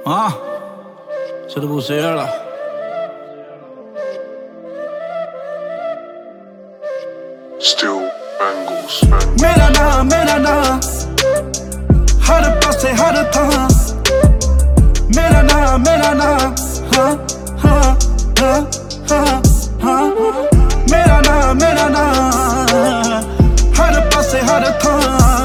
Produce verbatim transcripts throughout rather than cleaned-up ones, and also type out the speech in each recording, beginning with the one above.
Ah, se te pusiera. Still bangles. मेरा नाम मेरा नाम हर पासे हर थां मेरा नाम मेरा नाम हाँ हाँ हाँ हाँ हाँ मेरा नाम मेरा नाम हर पासे हर थां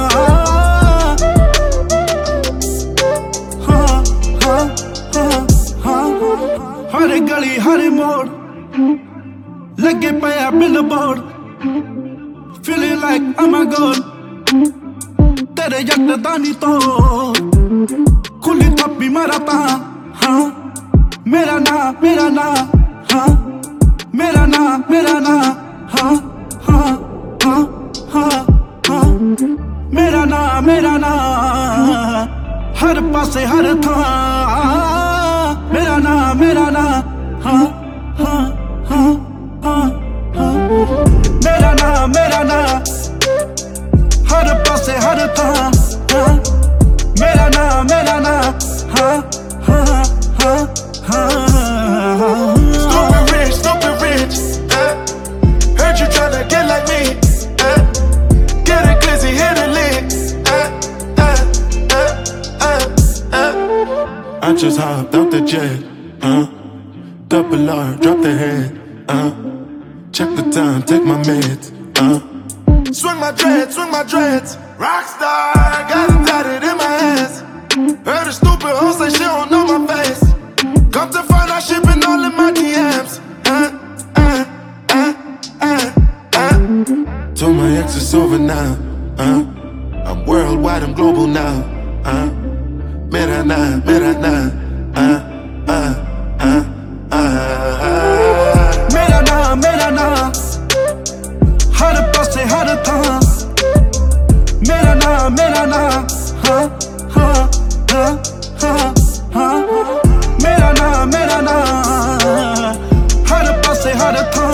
हाँ हाँ हाँ हाँ हर गली हर मोड़ लगे पिया billboard Feeling like I'm a god तेरे जट दानी तो खुली थप्पी मारता हाँ मेरा नाम मेरा नाम हाँ मेरा नाम मेरा नाम हाँ हाँ हाँ हाँ हाँ मेरा नाम मेरा नाम हर पासे हर थां मेरा नाम मेरा नाम हाँ हाँ हाँ हाँ हाँ मेरा नाम मेरा नाम हर पासे हर थां हाँ मेरा नाम मेरा नाम हाँ हाँ हाँ हाँ Stupid rich, stupid rich, eh? Heard you tryna get like me, eh? Get a glizzy, hit a lick, eh? Eh, eh, eh, eh. I just hopped out the jet, uh double R, drop the head, uh check the time, take my meds, uh swing my dreads, swing my dreads. Rockstar, got it tatted in my hands. Heard a stupid hoe say she don't know my face. Come to find out she been all in my D Ms. Uh, uh, uh, uh, uh. Told my ex it's over now. Uh, I'm worldwide, I'm global now. Uh, mera na, mera na. Uh, uh, uh, uh, uh. मेरा नाम मेरा नाम हर पासे हर थां मेरा नाम मेरा नाम हाँ हाँ हाँ हाँ हाँ मेरा नाम मेरा नाम हर पासे हर थां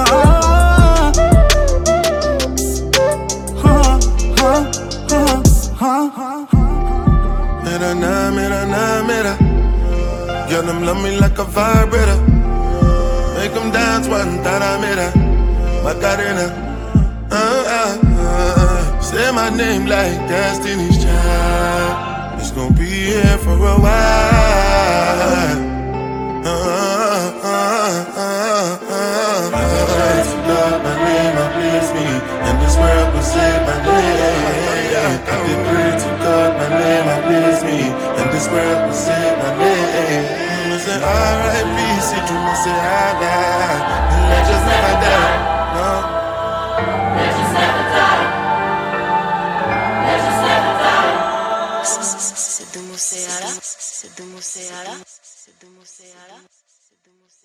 हाँ हाँ हाँ हाँ हाँ Mera na, mera na, mera. Girl, them love me like a vibrator. Make them dance one time, mera. Macarena. Uh, uh, uh. Say my name like Destiny's Child. It's gonna be here for a while. Uh, uh, uh, uh, uh. I pray to God, my name, I please me, and this world will save my name. I did pray to God, my name, I please me, and this world will save my name. I say R I P, see you, I say I die, and legends never die. No. Legends never die. Legends never die. C'est de Mousséala, c'est de Mousséala, c'est de Mousséala.